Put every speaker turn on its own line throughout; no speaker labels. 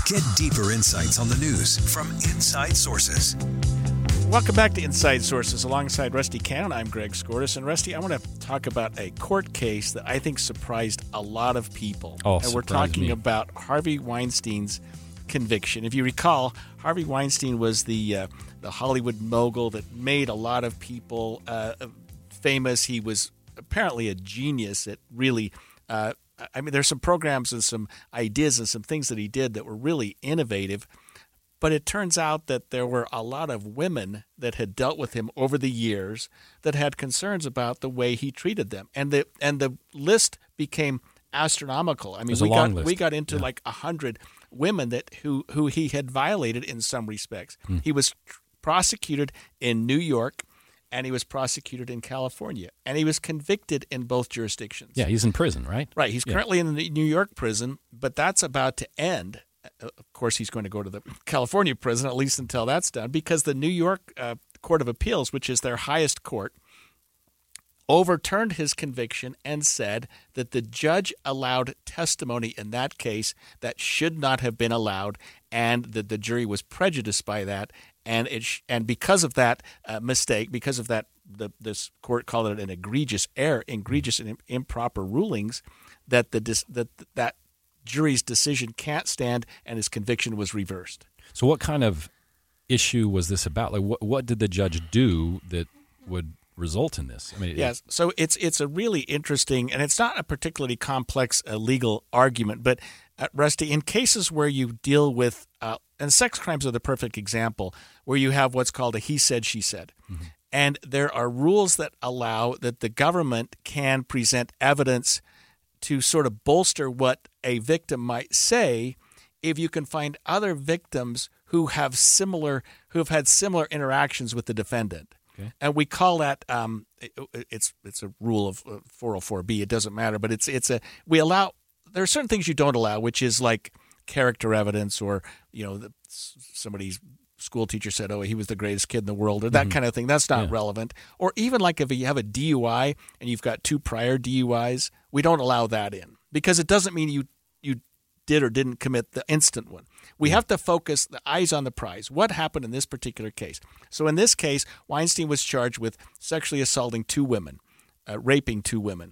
Get deeper insights on the news from inside sources.
Welcome back to Inside Sources. Alongside Rusty Cannon, I'm Greg Skordas. And Rusty, I want to talk about a court case that I think surprised a lot of people. And we're talking about Harvey Weinstein's conviction. If you recall, Harvey Weinstein was the Hollywood mogul that made a lot of people famous. He was apparently a genius at really there's some programs and some ideas and some things that he did that were really innovative. But it turns out that there were a lot of women that had dealt with him over the years that had concerns about the way he treated them. And the list became astronomical. I mean, we got into like 100 women who he had violated in some respects. He was prosecuted in New York, and he was prosecuted in California, and he was convicted in both jurisdictions.
Yeah, he's in prison, right?
Right. He's currently in the New York prison, but that's about to end. Of course, he's going to go to the California prison, at least until that's done, because the New York Court of Appeals, which is their highest court, overturned his conviction and said that the judge allowed testimony in that case that should not have been allowed, and that the jury was prejudiced by that. And because of that mistake, because of that, this court called it an egregious error, egregious and improper rulings, that that jury's decision can't stand, and his conviction was reversed.
So what kind of issue was this about? Like, what did the judge do that would result in this? I mean,
yes. So it's a really interesting, and it's not a particularly complex legal argument, but Rusty, in cases where you deal with, and sex crimes are the perfect example, where you have what's called a he said, she said. Mm-hmm. And there are rules that allow that the government can present evidence to sort of bolster what a victim might say if you can find other victims who have had similar interactions with the defendant. Okay. And we call that it's a rule of 404B. It doesn't matter, but there are certain things you don't allow, which is like character evidence, or somebody's school teacher said, "Oh, he was the greatest kid in the world," or that kind of thing. That's not relevant. Or even like if you have a DUI and you've got 2 prior DUIs, we don't allow that in, because it doesn't mean you did or didn't commit the instant one. We have to focus the eyes on the prize. What happened in this particular case? So in this case, Weinstein was charged with sexually assaulting 2 women, raping 2 women.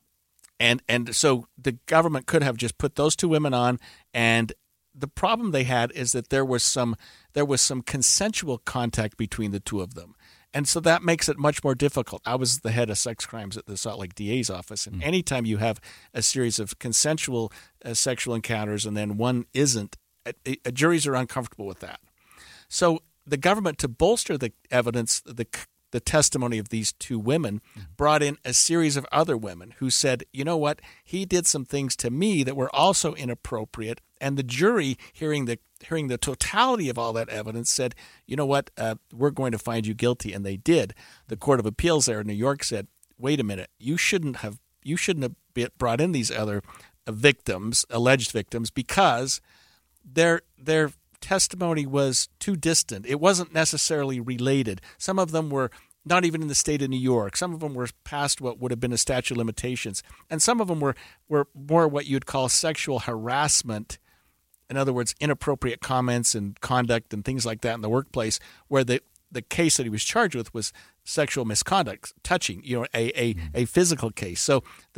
And so the government could have just put those 2 women on, and the problem they had is that there was some consensual contact between the 2 of them. And so that makes it much more difficult. I was the head of sex crimes at the Salt Lake DA's office, and anytime you have a series of consensual sexual encounters and then one isn't, juries are uncomfortable with that. So the government, to bolster the evidence, the testimony of these 2 women, brought in a series of other women who said, you know what, he did some things to me that were also inappropriate. And the jury, hearing the totality of all that evidence, said, you know what, we're going to find you guilty. And they did. The Court of Appeals there in New York said, wait a minute, you shouldn't have brought in these other victims, alleged victims, because their testimony was too distant. It wasn't necessarily related. Some of them were not even in the state of New York. Some of them were past what would have been a statute of limitations. And some of them were more what you'd call sexual harassment. In other words, inappropriate comments and conduct and things like that in the workplace, where the case that he was charged with was sexual misconduct, touching, a physical case. So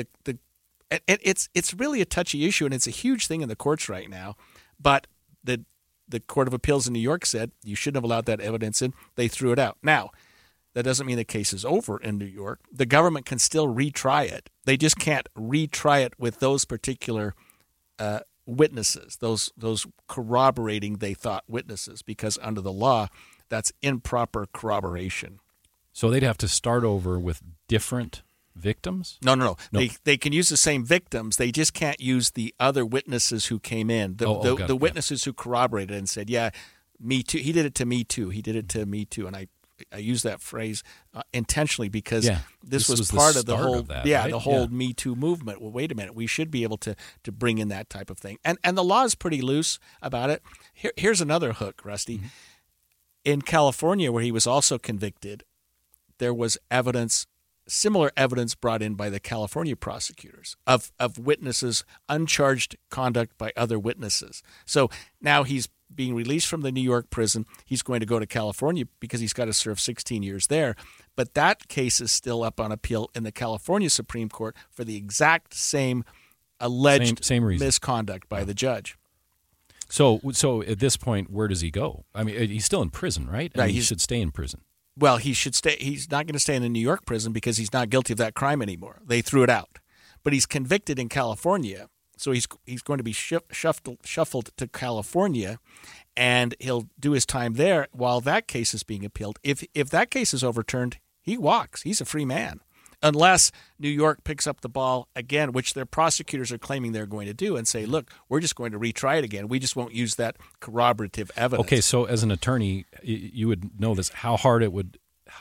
it's really a touchy issue, and it's a huge thing in the courts right now. But the Court of Appeals in New York said you shouldn't have allowed that evidence in. They threw it out. Now, that doesn't mean the case is over in New York. The government can still retry it. They just can't retry it with those particular witnesses, those corroborating, they thought, witnesses, because under the law, that's improper corroboration.
So they'd have to start over with different victims?
No. They can use the same victims. They just can't use the other witnesses who came in, the witnesses who corroborated and said, yeah, me too. He did it to me too. He did it to me too. And I use that phrase intentionally because this was part of the whole the whole Me Too movement. Well, wait a minute, we should be able to bring in that type of thing. And the law is pretty loose about it. Here's another hook, Rusty. In California, where he was also convicted, there was evidence similar evidence brought in by the California prosecutors of witnesses, uncharged conduct by other witnesses. So now he's being released from the New York prison. He's going to go to California because he's got to serve 16 years there. But that case is still up on appeal in the California Supreme Court for the exact same alleged
same reason.
Misconduct by the judge.
So at this point, where does he go? I mean, he's still in prison, right?
Right,
he should stay in prison.
Well, he should stay. He's not going to stay in the New York prison because he's not guilty of that crime anymore. They threw it out. But he's convicted in California, so he's going to be shuffled to California, and he'll do his time there while that case is being appealed. If that case is overturned, he walks. He's a free man. Unless New York picks up the ball again, which their prosecutors are claiming they're going to do, and say, look, we're just going to retry it again. We just won't use that corroborative evidence.
Okay, so as an attorney, you would know this. How hard would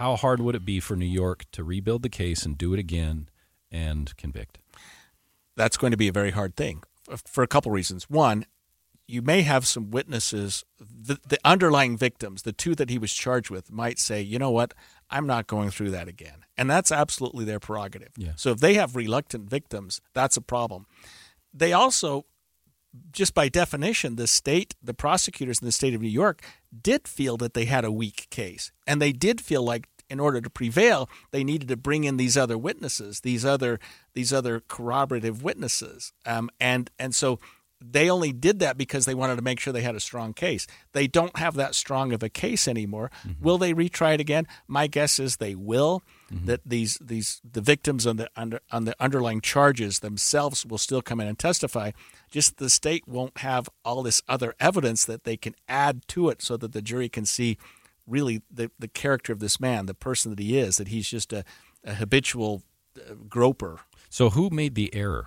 it be for New York to rebuild the case and do it again and convict?
That's going to be a very hard thing for a couple reasons. One, you may have some witnesses, the underlying victims, the two that he was charged with, might say, you know what, I'm not going through that again. And that's absolutely their prerogative.
Yeah.
So if they have reluctant victims, that's a problem. They also, just by definition, the prosecutors in the state of New York did feel that they had a weak case. And they did feel like in order to prevail, they needed to bring in these other witnesses, these other corroborative witnesses. And so they only did that because they wanted to make sure they had a strong case. They don't have that strong of a case anymore. Mm-hmm. Will they retry it again? My guess is they will. Mm-hmm. That the victims on the underlying charges themselves will still come in and testify. Just the state won't have all this other evidence that they can add to it so that the jury can see really the character of this man, the person that he is, that he's just a habitual groper.
So who made the error?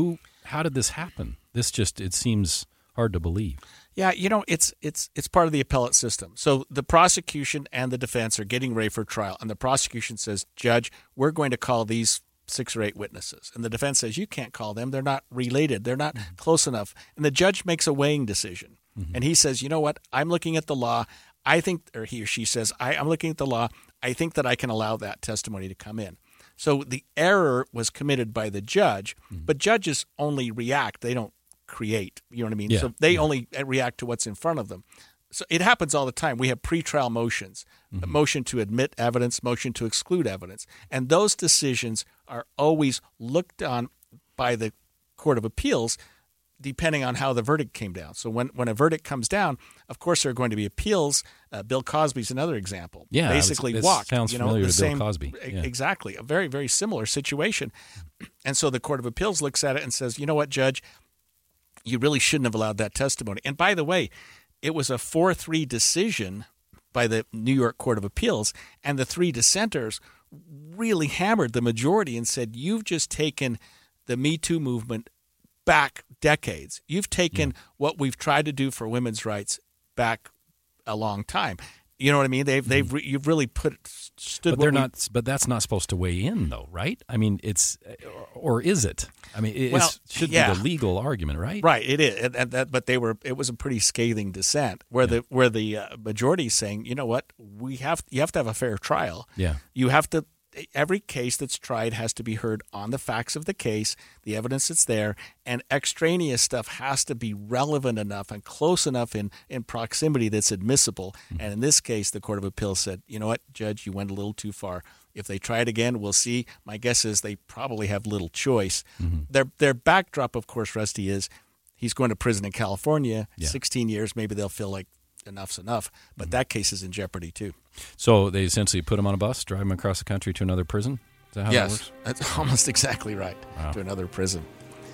How did this happen? It seems hard to believe.
Yeah, it's part of the appellate system. So the prosecution and the defense are getting ready for trial, and the prosecution says, Judge, we're going to call these 6 or 8 witnesses. And the defense says, you can't call them. They're not related. They're not close enough. And the judge makes a weighing decision. Mm-hmm. And he says, you know what? I'm looking at the law. I think, or he or she says, I'm looking at the law. I think that I can allow that testimony to come in. So the error was committed by the judge, but judges only react. They don't create. You know what I mean?
Yeah.
So they only react to what's in front of them. So it happens all the time. We have pretrial motions, a motion to admit evidence, motion to exclude evidence. And those decisions are always looked on by the Court of Appeals depending on how the verdict came down. So when a verdict comes down, of course there are going to be appeals. Bill Cosby's another example.
Yeah,
basically walked.
Sounds familiar to Bill Cosby. Yeah.
Exactly, a very, very similar situation. And so the Court of Appeals looks at it and says, you know what, Judge, you really shouldn't have allowed that testimony. And by the way, it was a 4-3 decision by the New York Court of Appeals, and the 3 dissenters really hammered the majority and said, you've just taken the Me Too movement back decades. You've taken what we've tried to do for women's rights back a long time. You know what I mean? You've really stood.
But that's not supposed to weigh in, though, right? I mean, or is it? I mean, it should be the legal argument, right?
Right, it is. But it was a pretty scathing dissent where the majority is saying, you know what, you have to have a fair trial.
Yeah,
you have to. Every case that's tried has to be heard on the facts of the case, the evidence that's there, and extraneous stuff has to be relevant enough and close enough in proximity that's admissible. Mm-hmm. And in this case, the Court of Appeals said, you know what, Judge, you went a little too far. If they try it again, we'll see. My guess is they probably have little choice. Mm-hmm. Their backdrop, of course, Rusty, is he's going to prison in California, 16 years. Maybe they'll feel like enough's enough. But that case is in jeopardy, too.
So they essentially put him on a bus, drive him across the country to another prison? Is that how that works?
That's almost exactly right, to another prison.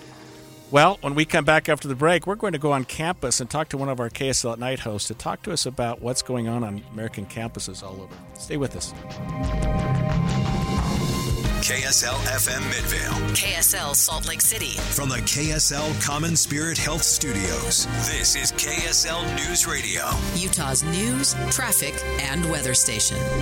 Well, when we come back after the break, we're going to go on campus and talk to one of our KSL at Night hosts to talk to us about what's going on American campuses all over. Stay with us.
KSL FM Midvale.
KSL Salt Lake City.
From the KSL Common Spirit Health Studios, this is KSL News Radio.
Utah's news, traffic, and weather station.